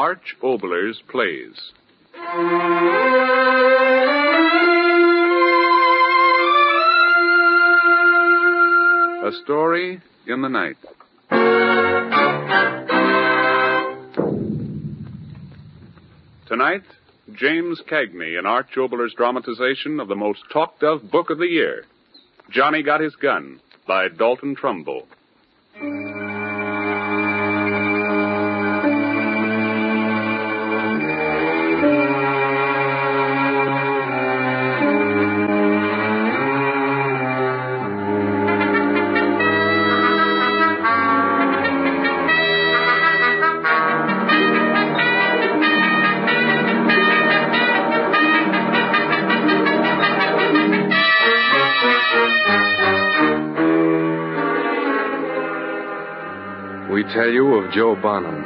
Arch Oboler's plays. A Story in the Night. Tonight, James Cagney in Arch Oboler's dramatization of the most talked-of book of the year, Johnny Got His Gun, by Dalton Trumbull. We tell you of Joe Bonham.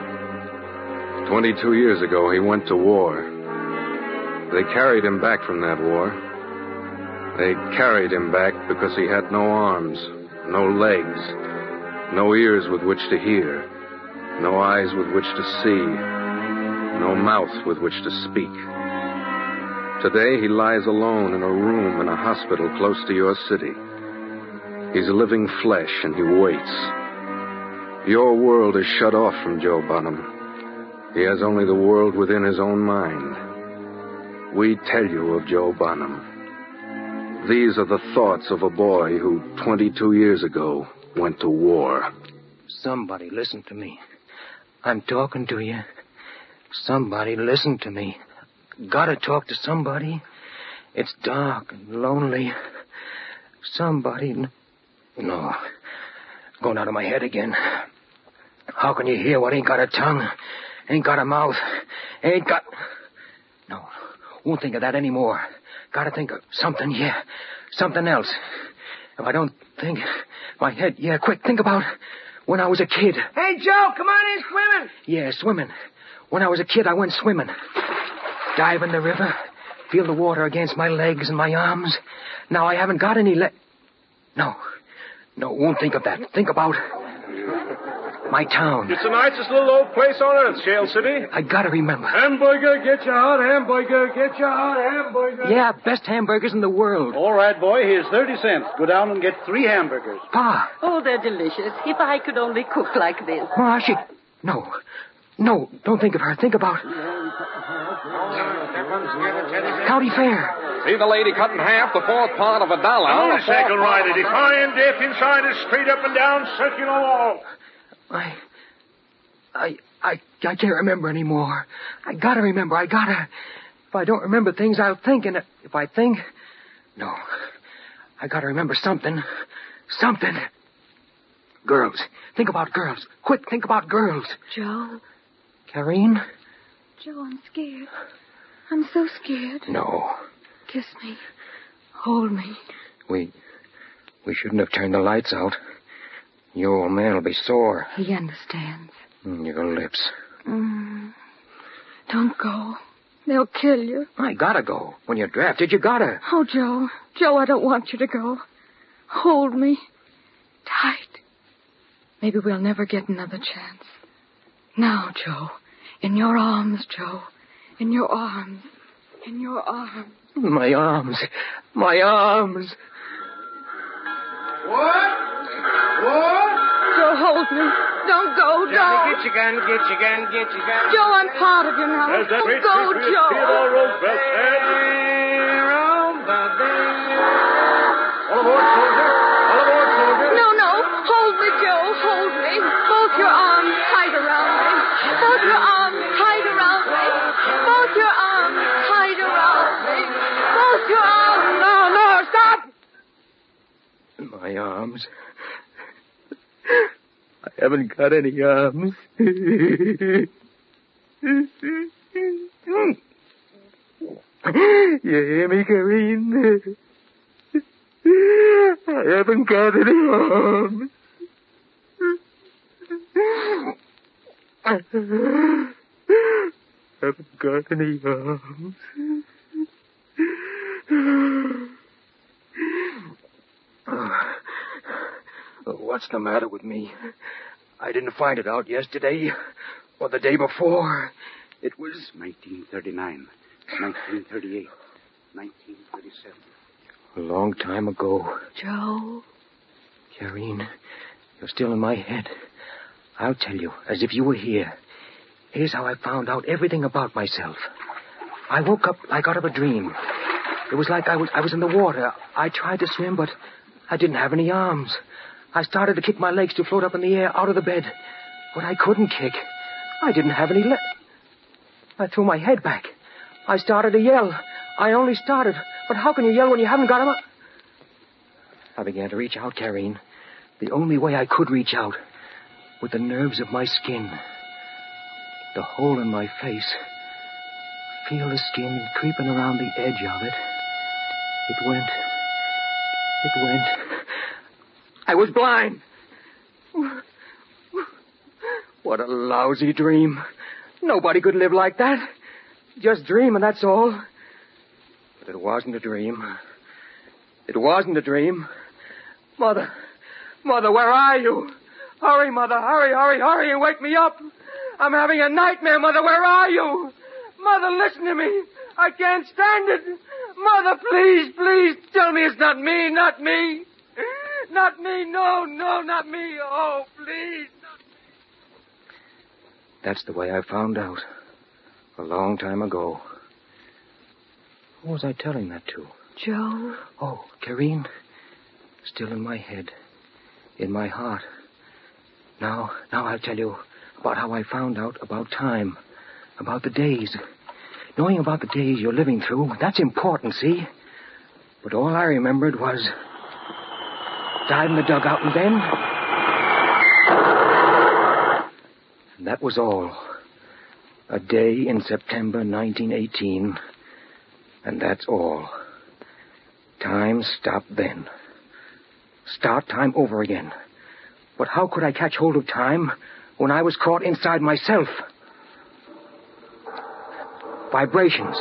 22 years ago, he went to war. They carried him back from that war. They carried him back because he had no arms, no legs, no ears with which to hear, no eyes with which to see, no mouth with which to speak. Today, he lies alone in a room in a hospital close to your city. He's living flesh, and he waits. Your world is shut off from Joe Bonham. He has only the world within his own mind. We tell you of Joe Bonham. These are the thoughts of a boy who 22 years ago went to war. Somebody listen to me. I'm talking to you. Somebody listen to me. Gotta talk to somebody. It's dark and lonely. Somebody... No. Going out of my head again. How can you hear what ain't got a tongue, ain't got a mouth, ain't got... No, won't think of that anymore. Gotta think of something, yeah, something else. If I don't think, my head, yeah, quick, think about when I was a kid. Hey, Joe, come on in swimming. Yeah, swimming. When I was a kid, I went swimming. Dive in the river, feel the water against my legs and my arms. Now I haven't got any No, won't think of that. Think about my town. It's the nicest little old place on earth, Shale City. I gotta remember. Hamburger, get your hot hamburger, get your hot hamburger. Yeah, best hamburgers in the world. All right, boy, here's 30 cents. Go down and get 3 hamburgers. Pa. Oh, they're delicious. If I could only cook like this. No, don't think of her. Think about... County Fair. See the lady cut in half, the fourth part of $1. Motorcycle rider, defying death inside a straight up and down circular wall. I can't remember anymore. I gotta remember. If I don't remember things, I'll think, and if I think... No. I gotta remember something. Something. Girls. Think about girls. Quick, think about girls. Joe. Karine? Joe, I'm scared. I'm so scared. No. Kiss me. Hold me. We shouldn't have turned the lights out. Your old man will be sore. He understands. Your lips. Don't go. They'll kill you. I gotta go. When you're drafted, you gotta. Oh, Joe. Joe, I don't want you to go. Hold me. Tight. Maybe we'll never get another chance. Now, Joe. In your arms, Joe. In your arms. In your arms. My arms. My arms. What? Joe, hold me. Don't go, Joe. Johnny, get your gun, get your gun, get your gun. Joe, I'm part of you now. There's that Don't great go, patriot Joe. Theodore Roosevelt said. All aboard, soldier. All aboard, soldier. No. Hold me, Joe. Hold me. Both your arms tight around me. Both your arms tight around me. Both your arms tight around me. Both your arms. No, stop! My arms. I haven't got any arms. You hear me, Karine? I haven't got any arms. I haven't got any arms. What's the matter with me? I didn't find it out yesterday or the day before. It was 1939, 1938, 1937. A long time ago. Joe. Karine, you're still in my head. I'll tell you, as if you were here. Here's how I found out everything about myself. I woke up like out of a dream. It was like I was in the water. I tried to swim, but I didn't have any arms. I started to kick my legs to float up in the air out of the bed, but I couldn't kick. I didn't have any legs. I threw my head back. I started to yell. I only started, but how can you yell when you haven't got him up? I began to reach out, Karine. The only way I could reach out, with the nerves of my skin. The hole in my face. Feel the skin creeping around the edge of it. It went. I was blind. What a lousy dream. Nobody could live like that. Just dream, and that's all. But it wasn't a dream. It wasn't a dream. Mother, where are you? Hurry, Mother, hurry, and wake me up. I'm having a nightmare, Mother, where are you? Mother, listen to me. I can't stand it. Mother, please, tell me it's not me. Not me, no, not me. Oh, please. That's the way I found out. A long time ago. Who was I telling that to? Joe. Oh, Karine. Still in my head. In my heart. Now I'll tell you about how I found out about time. About the days. Knowing about the days you're living through, that's important, see? But all I remembered was dive in the dugout and then... And that was all. A day in September 1918. And that's all. Time stopped then. Start time over again. But how could I catch hold of time when I was caught inside myself? Vibrations.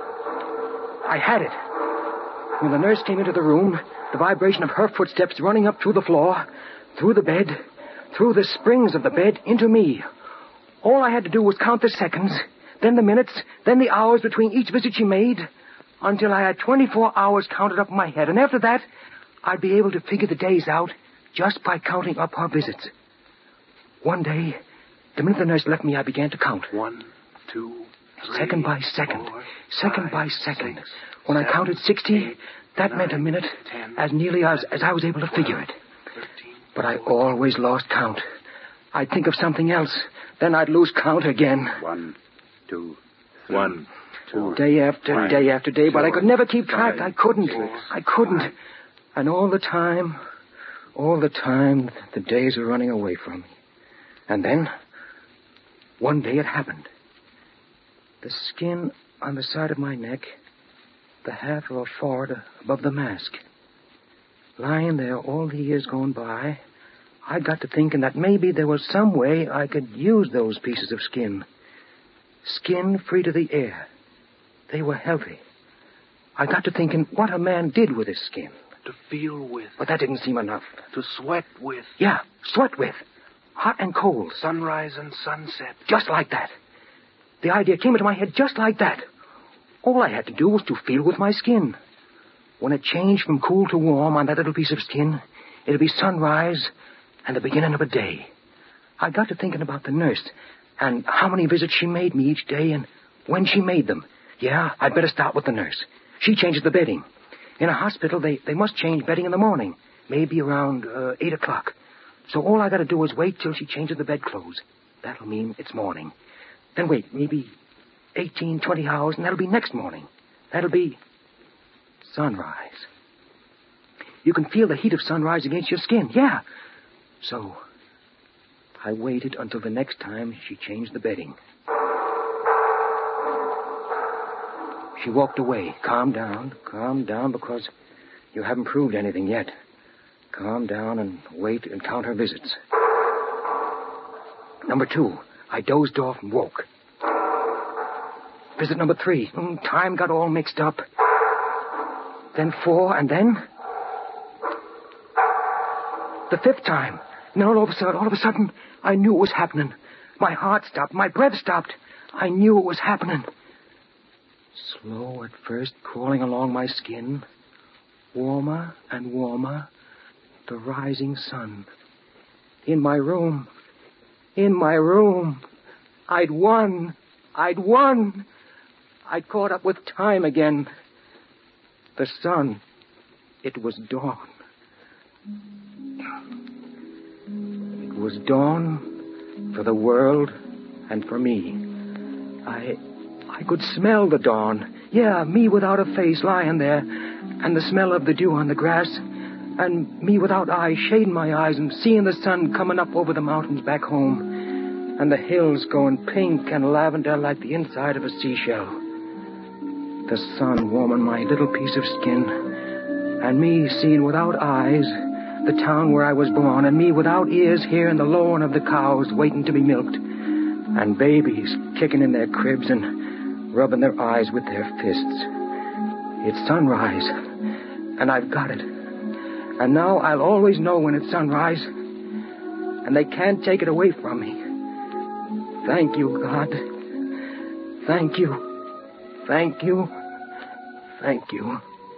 I had it. When the nurse came into the room, the vibration of her footsteps running up through the floor, through the bed, through the springs of the bed, into me. All I had to do was count the seconds, then the minutes, then the hours between each visit she made, until I had 24 hours counted up in my head. And after that, I'd be able to figure the days out just by counting up her visits. One day, the minute the nurse left me, I began to count. 1, 2, 3, second by second, 4, second 5, by second. 6, When I 7, counted 60, 8, that 9, meant a minute, 10, as nearly as I was able to figure it. 13, But I always lost count. I'd think of something else, then I'd lose count again. 1, 2, 1, 2. Day after day after day, but I could never keep track. 5, I couldn't. 6, I couldn't. 5. And all the time, the days were running away from me. And then, one day it happened. The skin on the side of my neck, the half of a forehead above the mask. Lying there all the years gone by, I got to thinking that maybe there was some way I could use those pieces of skin. Skin free to the air. They were healthy. I got to thinking what a man did with his skin. To feel with. But that didn't seem enough. To sweat with. Yeah, sweat with. Hot and cold. Sunrise and sunset. Just like that. The idea came into my head just like that. All I had to do was to feel with my skin. When it changed from cool to warm on that little piece of skin, it'd be sunrise and the beginning of a day. I got to thinking about the nurse and how many visits she made me each day and when she made them. Yeah, I'd better start with the nurse. She changes the bedding. In a hospital, they must change bedding in the morning, maybe around 8 o'clock. So all I got to do is wait till she changes the bedclothes. That'll mean it's morning. Then wait, maybe 18, 20 hours, and that'll be next morning. That'll be sunrise. You can feel the heat of sunrise against your skin, yeah. So I waited until the next time she changed the bedding. She walked away. Calm down, because you haven't proved anything yet. Calm down and wait and count her visits. Number 2, I dozed off and woke. Visit number 3, time got all mixed up. Then 4, and then... the 5th time. And all of a sudden, I knew it was happening. My heart stopped. My breath stopped. I knew it was happening. Slow at first, crawling along my skin. Warmer and warmer. The rising sun. In my room. I'd won. I'd caught up with time again. The sun. It was dawn. It was dawn for the world and for me. I could smell the dawn. Yeah, me without a face lying there, and the smell of the dew on the grass, and me without eyes, shading my eyes and seeing the sun coming up over the mountains back home, and the hills going pink and lavender like the inside of a seashell. The sun warming my little piece of skin, and me seeing without eyes the town where I was born, and me without ears hearing the lowing of the cows waiting to be milked, and babies kicking in their cribs and rubbing their eyes with their fists. It's sunrise, and I've got it. And now I'll always know when it's sunrise, and they can't take it away from me. Thank you, God. Thank you. Thank you. Thank you.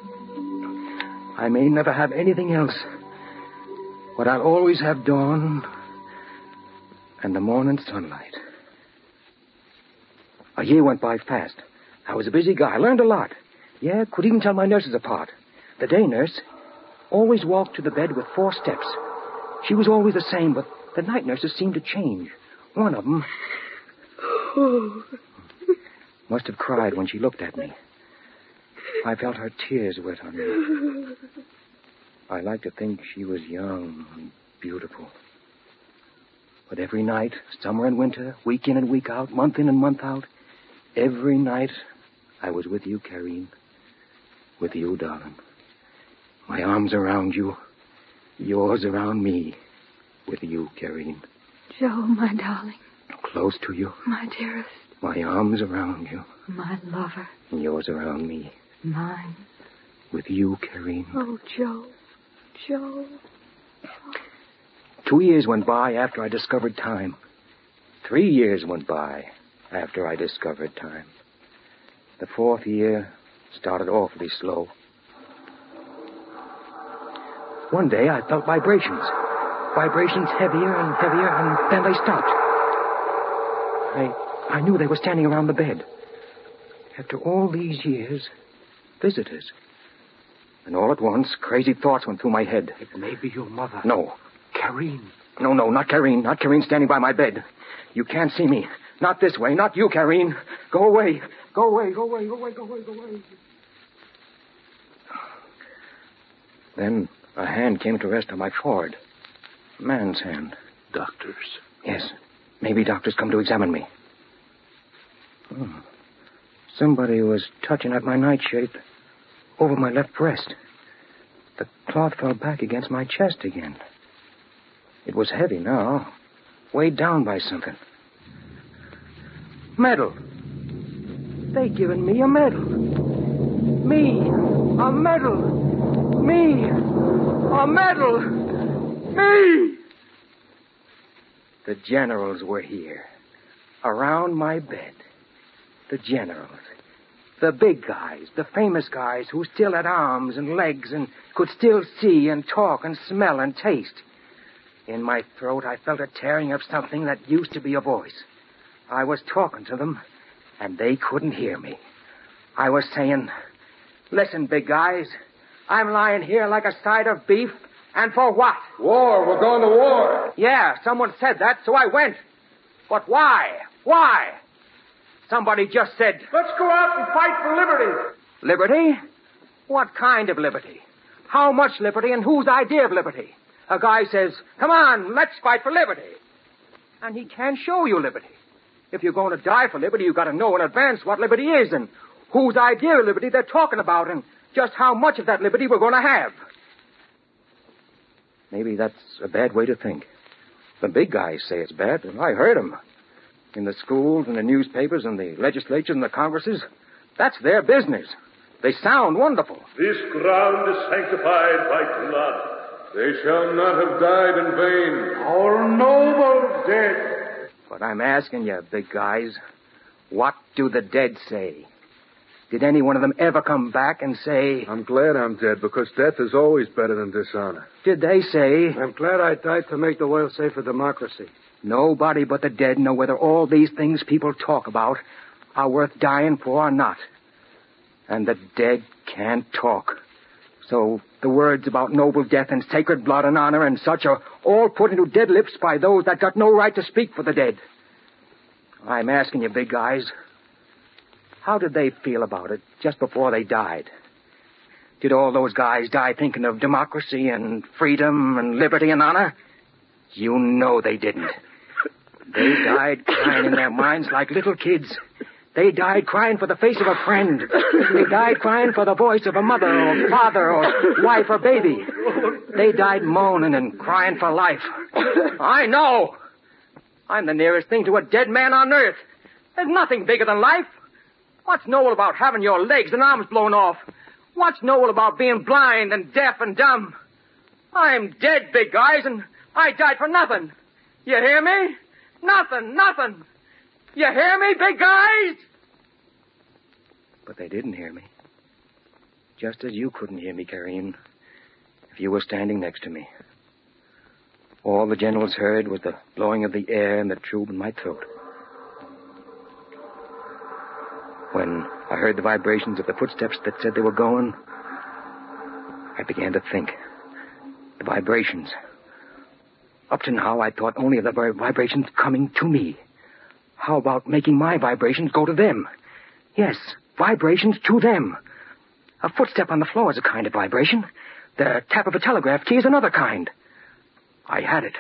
I may never have anything else, but I'll always have dawn and the morning sunlight. A year went by fast. I was a busy guy. I learned a lot. Yeah, could even tell my nurses apart. The day nurse always walked to the bed with 4 steps. She was always the same, but the night nurses seemed to change. One of them must have cried when she looked at me. I felt her tears wet on me. I like to think she was young and beautiful. But every night, summer and winter, week in and week out, month in and month out, every night I was with you, Karine. With you, darling. My arms around you. Yours around me. With you, Karine. Joe, my darling. Close to you. My dearest. My arms around you. My lover. And yours around me. Mine. With you, Karine. Oh, Joe. Joe. 2 years went by after I discovered time. 3 years went by after I discovered time. The 4th year started awfully slow. One day I felt vibrations. Vibrations heavier and heavier, and then they stopped. I knew they were standing around the bed. After all these years, visitors. And all at once, crazy thoughts went through my head. It may be your mother. No. Karine. No, not Karine. Not Karine standing by my bed. You can't see me. Not this way. Not you, Karine. Go away. Go away. Go away. Go away. Go away. Go away. Then a hand came to rest on my forehead. A man's hand. Doctors. Yes. Maybe doctors come to examine me. Somebody was touching at my nightshirt over my left breast. The cloth fell back against my chest again. It was heavy now, weighed down by something. Medal. They given me a medal. Me, a medal. Me, a medal. Me! The generals were here, around my bed. The generals. The big guys, the famous guys who still had arms and legs and could still see and talk and smell and taste. In my throat, I felt a tearing of something that used to be a voice. I was talking to them, and they couldn't hear me. I was saying, listen, big guys, I'm lying here like a side of beef, and for what? War. We're going to war. Yeah, someone said that, so I went. But why? Why? Somebody just said, Let's go out and fight for liberty. liberty? What kind of liberty? How much liberty and whose idea of liberty? A guy says, come on, let's fight for liberty. And he can't show you liberty. If you're going to die for liberty, you've got to know in advance what liberty is and whose idea of liberty they're talking about and just how much of that liberty we're going to have. Maybe that's a bad way to think. The big guys say it's bad, and I heard them. In the schools and the newspapers and the legislatures and the congresses, that's their business. They sound wonderful. This ground is sanctified by blood. They shall not have died in vain. Our noble dead. But I'm asking you, big guys, What do the dead say? Did any one of them ever come back and say... I'm glad I'm dead, because death is always better than dishonor. Did they say... I'm glad I died to make the world safe for democracy. Nobody but the dead know whether all these things people talk about are worth dying for or not. And the dead can't talk. So the words about noble death and sacred blood and honor and such are all put into dead lips by those that got no right to speak for the dead. I'm asking you, big guys, how did they feel about it just before they died? Did all those guys die thinking of democracy and freedom and liberty and honor? You know they didn't. They died crying in their minds like little kids. They died crying for the face of a friend. They died crying for the voice of a mother or father or wife or baby. They died moaning and crying for life. I know. I'm the nearest thing to a dead man on earth. There's nothing bigger than life. What's noble about having your legs and arms blown off? What's noble about being blind and deaf and dumb? I'm dead, big guys, and I died for nothing. You hear me? Nothing. You hear me, big guys? But they didn't hear me. Just as you couldn't hear me, Karine, if you were standing next to me. All the generals heard was the blowing of the air and the tube in my throat. When I heard the vibrations of the footsteps that said they were going, I began to think. The vibrations. Up to now, I thought only of the vibrations coming to me. How about making my vibrations go to them? Yes, vibrations to them. A footstep on the floor is a kind of vibration. The tap of a telegraph key is another kind. I had it.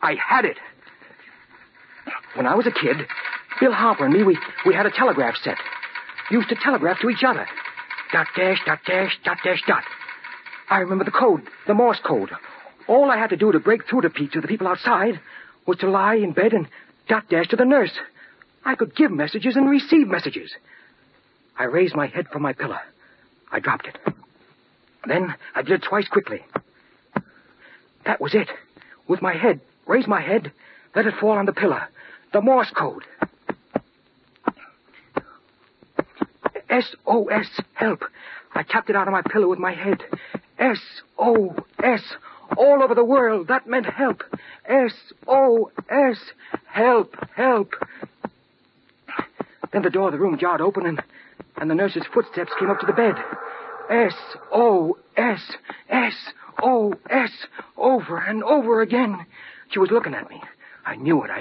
When I was a kid, Bill Harper and me, we had a telegraph set. Used to telegraph to each other. Dot dash, dot dash, dot dash, dot. I remember the code, the Morse code. All I had to do to break through to the people outside was to lie in bed and dot dash to the nurse. I could give messages and receive messages. I raised my head from my pillow. I dropped it. Then I did it twice quickly. That was it. With my head, raise my head, let it fall on the pillow. The Morse code. SOS, help. I tapped it out of my pillow with my head. SOS. All over the world, that meant help. SOS. Help. Then the door of the room jarred open and the nurse's footsteps came up to the bed. SOS. SOS. Over and over again. She was looking at me. I knew it.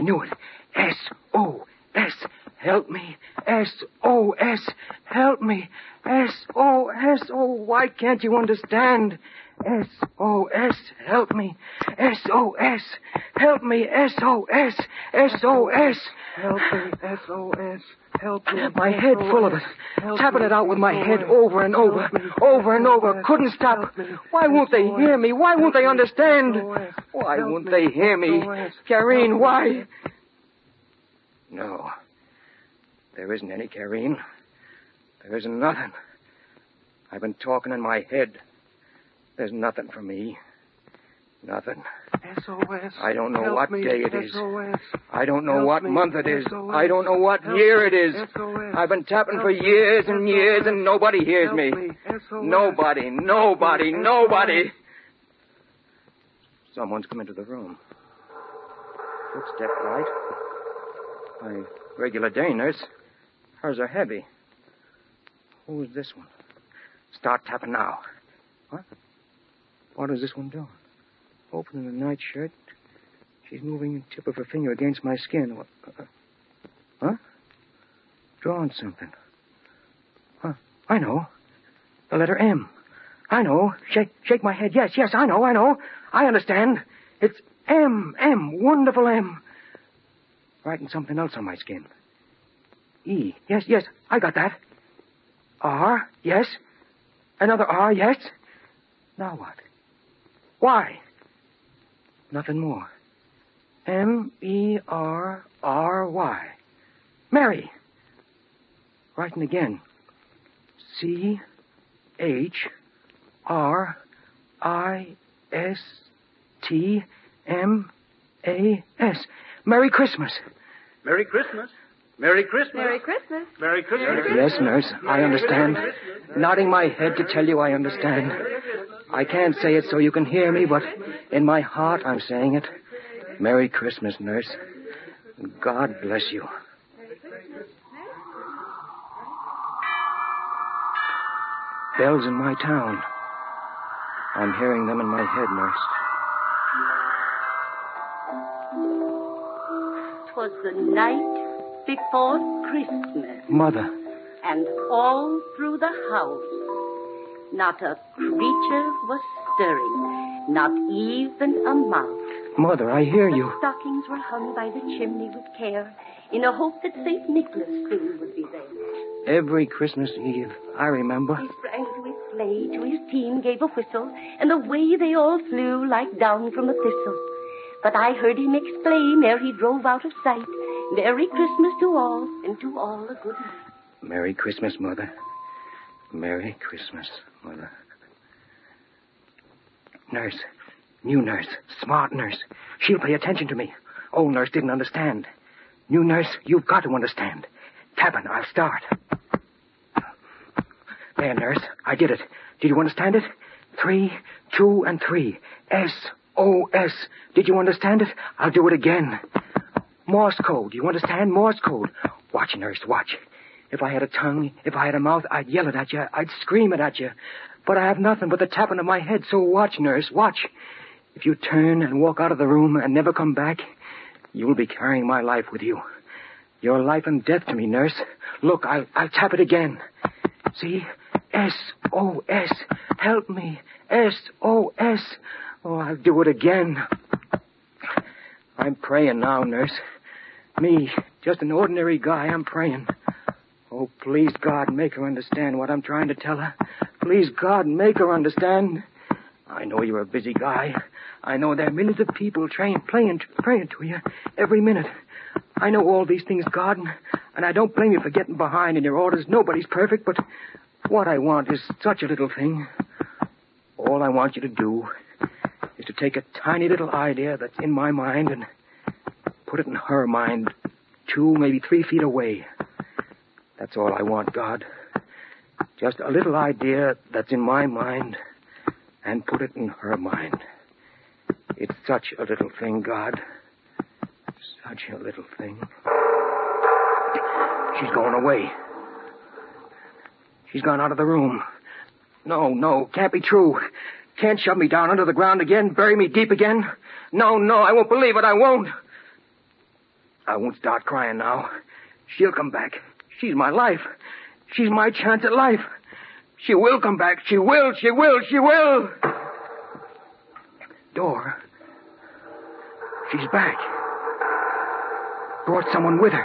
SOS. Help me. SOS. Help me. SOS. Oh, why can't you understand? SOS. Help me. SOS. Help me. SOS. SOS. Help me. SOS. Help me. My head full of it. Tapping it out with my head over and over. Over and over. Couldn't stop. Why won't they hear me? Why won't they understand? Why won't they hear me? Karine, why? No. There isn't any, Karine. There isn't nothing. I've been talking in my head. There's nothing for me. Nothing. SOS. I don't know what day it is. SOS. I don't know what month it is. I don't know what year it is. SOS. I've been tapping for years and years and nobody hears me. Nobody. Someone's come into the room. Footstep light. My regular day nurse. Hers are heavy. Who's this one? Start tapping now. What? What is this one doing? Opening the nightshirt. She's moving the tip of her finger against my skin. What? Huh? Drawing something. Huh? I know. The letter M. I know. Shake my head. Yes, I know. I understand. It's M. Wonderful M. Writing something else on my skin. E. Yes, I got that. R. Yes. Another R. Yes. Now what? Y. Nothing more. M-E-R-R-Y. Mary. Writing again. C-H-R-I-S-T-M-A-S. Merry Christmas. Merry Christmas. Merry Christmas. Merry Christmas. Merry Christmas. Yes, nurse, I understand. Nodding my head to tell you I understand. I can't say it so you can hear me, but in my heart I'm saying it. Merry Christmas, nurse. God bless you. Bells in my town. I'm hearing them in my head, nurse. 'Twas the night before Christmas, Mother, and all through the house, not a creature was stirring, not even a mouse. Mother, I hear The you. stockings were hung by the chimney with care, in a hope that St. Nicholas soon would be there. Every Christmas Eve, I remember. He sprang to his sleigh, to his team gave a whistle, and away they all flew like down from a thistle. But I heard him exclaim ere he drove out of sight, Merry Christmas to all, and to all a good night. Merry Christmas, Mother. Merry Christmas, Mother. Nurse. New nurse. Smart nurse. She'll pay attention to me. Old nurse didn't understand. New nurse, you've got to understand. Tapping, I'll start. There, nurse. I did it. Did you understand it? 3, 2, and 3. S-O-S. Did you understand it? I'll do it again. Morse code. You understand? Morse code. Watch, nurse, watch. If I had a tongue, if I had a mouth, I'd yell it at you. I'd scream it at you. But I have nothing but the tapping of my head, so watch, nurse, watch. If you turn and walk out of the room and never come back, you'll be carrying my life with you. You're life and death to me, nurse. Look, I'll tap it again. See? S-O-S. Help me. S-O-S. Oh, I'll do it again. I'm praying now, nurse. Me, just an ordinary guy, I'm praying. Oh, please, God, make her understand what I'm trying to tell her. Please, God, make her understand. I know you're a busy guy. I know there are millions of people praying to you every minute. I know all these things, God, and I don't blame you for getting behind in your orders. Nobody's perfect, but what I want is such a little thing. All I want you to do is to take a tiny little idea that's in my mind and put it in her mind 2, maybe 3 feet away. That's all I want, God. Just a little idea that's in my mind and put it in her mind. It's such a little thing, God. Such a little thing. She's going away. She's gone out of the room. No, can't be true. Can't shove me down under the ground again, bury me deep again. No, I won't believe it, I won't. I won't start crying now. She'll come back. She's my life. She's my chance at life. She will come back. She will. Door. She's back. Brought someone with her.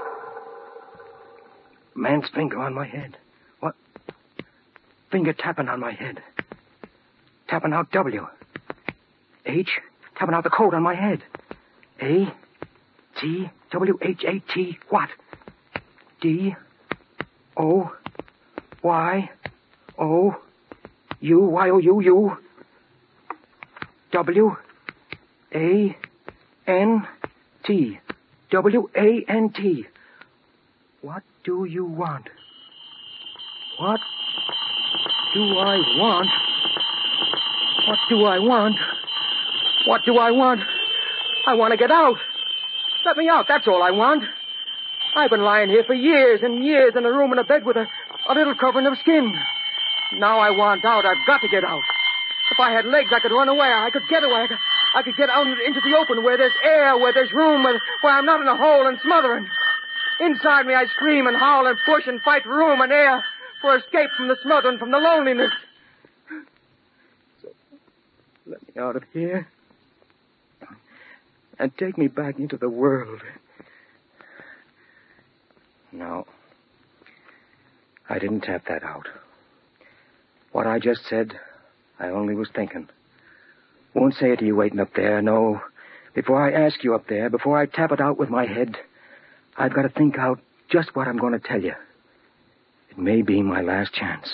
Man's finger on my head. What? Finger tapping on my head. Tapping out W. H. Tapping out the code on my head. A. T. W. H. A. T. What? D. O. Y. O. U. Y. O. U. U. W. A. N. T. W. A. N. T. What do you want? What do I want? What do I want? What do I want? I want to get out. Let me out, that's all I want. I've been lying here for years and years in a room and a bed with a little covering of skin. Now I want out. I've got to get out. If I had legs, I could run away. I could get away. I could get out into the open where there's air, where there's room, where I'm not in a hole and smothering. Inside me, I scream and howl and push and fight for room and air, for escape from the smothering, from the loneliness. So, let me out of here and take me back into the world. No, I didn't tap that out. What I just said, I only was thinking. Won't say it to you waiting up there, no. Before I ask you up there, before I tap it out with my head, I've got to think out just what I'm going to tell you. It may be my last chance.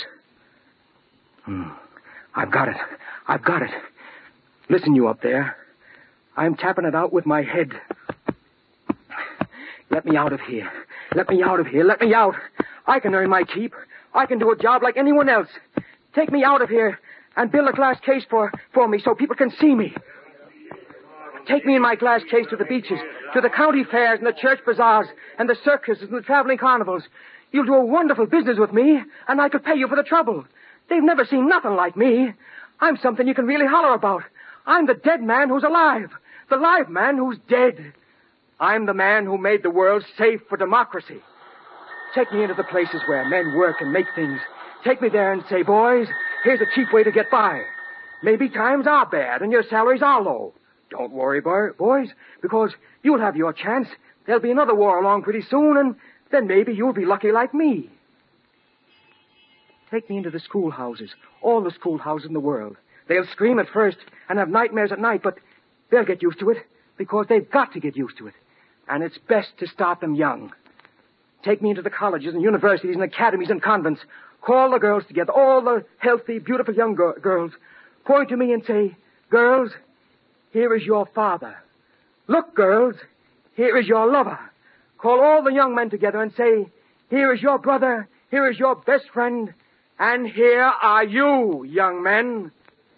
I've got it. Listen, you up there. I'm tapping it out with my head. Let me out of here. Let me out of here. Let me out. I can earn my keep. I can do a job like anyone else. Take me out of here and build a glass case for me so people can see me. Take me in my glass case to the beaches, to the county fairs and the church bazaars and the circuses and the traveling carnivals. You'll do a wonderful business with me, and I could pay you for the trouble. They've never seen nothing like me. I'm something you can really holler about. I'm the dead man who's alive, the live man who's dead. I'm the man who made the world safe for democracy. Take me into the places where men work and make things. Take me there and say, boys, here's a cheap way to get by. Maybe times are bad and your salaries are low. Don't worry, boys, because you'll have your chance. There'll be another war along pretty soon, and then maybe you'll be lucky like me. Take me into the schoolhouses, all the schoolhouses in the world. They'll scream at first and have nightmares at night, but they'll get used to it because they've got to get used to it. And it's best to start them young. Take me into the colleges and universities and academies and convents. Call the girls together, all the healthy, beautiful young girls. Point to me and say, girls, here is your father. Look, girls, here is your lover. Call all the young men together and say, here is your brother, here is your best friend, and here are you, young men.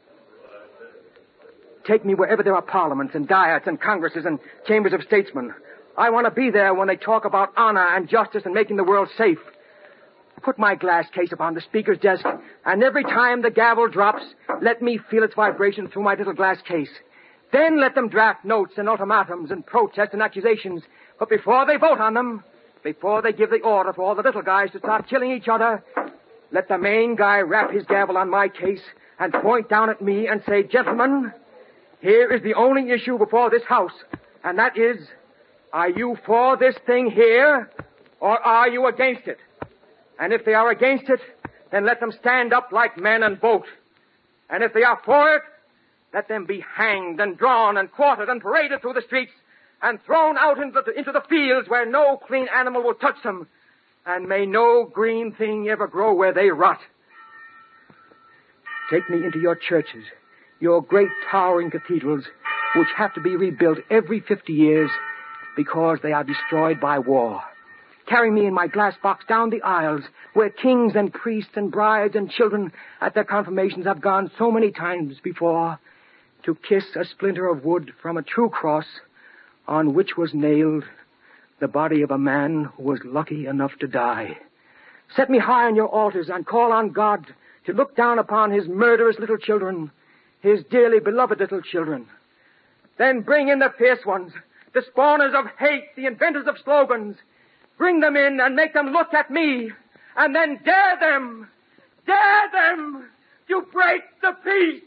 Take me wherever there are parliaments and diets and congresses and chambers of statesmen. I want to be there when they talk about honor and justice and making the world safe. Put my glass case upon the speaker's desk, and every time the gavel drops, let me feel its vibration through my little glass case. Then let them draft notes and ultimatums and protests and accusations. But before they vote on them, before they give the order for all the little guys to start killing each other, let the main guy rap his gavel on my case and point down at me and say, gentlemen, here is the only issue before this House, and that is, are you for this thing here, or are you against it? And if they are against it, then let them stand up like men and vote. And if they are for it, let them be hanged and drawn and quartered and paraded through the streets and thrown out into the fields where no clean animal will touch them, and may no green thing ever grow where they rot. Take me into your churches, your great towering cathedrals, which have to be rebuilt every 50 years because they are destroyed by war. Carry me in my glass box down the aisles where kings and priests and brides and children at their confirmations have gone so many times before to kiss a splinter of wood from a true cross on which was nailed the body of a man who was lucky enough to die. Set me high on your altars and call on God to look down upon his murderous little children, his dearly beloved little children. Then bring in the fierce ones, the spawners of hate, the inventors of slogans. Bring them in and make them look at me, and then dare them to break the peace.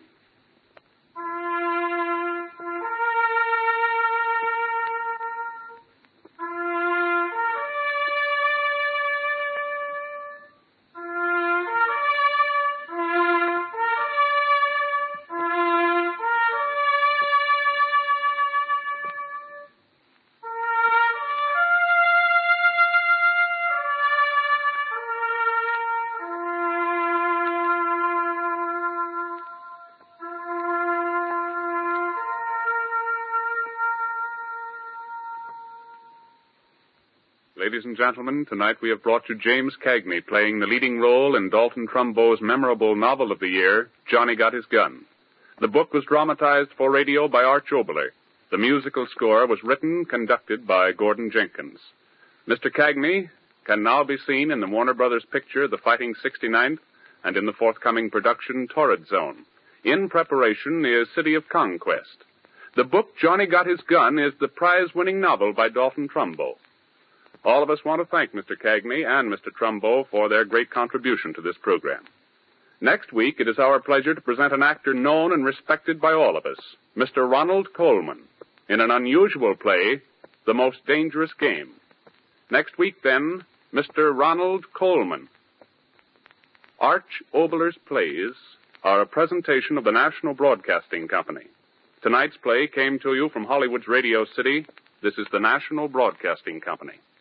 Ladies and gentlemen, tonight we have brought you James Cagney playing the leading role in Dalton Trumbo's memorable novel of the year, Johnny Got His Gun. The book was dramatized for radio by Arch Oboler. The musical score was written, conducted by Gordon Jenkins. Mr. Cagney can now be seen in the Warner Brothers picture, The Fighting 69th, and in the forthcoming production, Torrid Zone. In preparation is City of Conquest. The book, Johnny Got His Gun, is the prize-winning novel by Dalton Trumbo. All of us want to thank Mr. Cagney and Mr. Trumbo for their great contribution to this program. Next week, it is our pleasure to present an actor known and respected by all of us, Mr. Ronald Colman, in an unusual play, The Most Dangerous Game. Next week, then, Mr. Ronald Colman. Arch Oboler's plays are a presentation of the National Broadcasting Company. Tonight's play came to you from Hollywood's Radio City. This is the National Broadcasting Company.